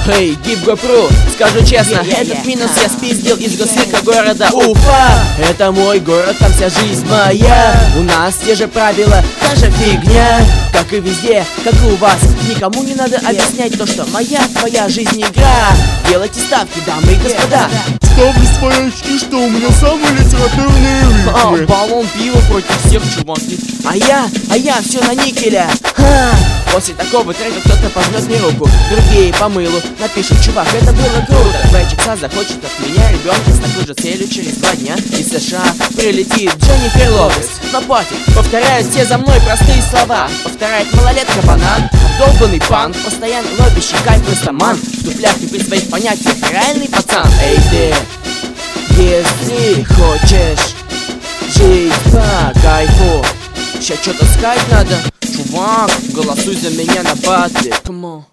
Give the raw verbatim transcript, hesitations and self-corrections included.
Эй, гиб GoPro, скажу честно, yeah, yeah, этот yeah. минус я спиздил из гослика города Уфа. Это мой город, там вся жизнь моя. У нас те же правила, та же фигня, как и везде, как и у вас. Никому не надо объяснять то, что моя, твоя жизнь игра. Делайте ставки, дамы и господа. Ставлю свои очки, что у меня самые литературные А, ритмы. баллон пива против всех, чуваки. А я, а я все на никеля. Ха! После такого трека кто-то пожмет мне руку, другие по мылу напишут: чувак, это было круто. Два часа захочет от меня ребенка с такой же целью через два дня из США прилетит Дженнифер Лопес. Но пофиг, повторяют все за мной простые слова. Повторяет малолетка банан, долбанный панк, постоянно лобящий кайф простоман. В туфлях и при своих понятиях реальный пацан. Эй ты, если хочешь жить по кайфу, ща что-то сказать надо. Чувак, голосуй за меня на батле. Come on.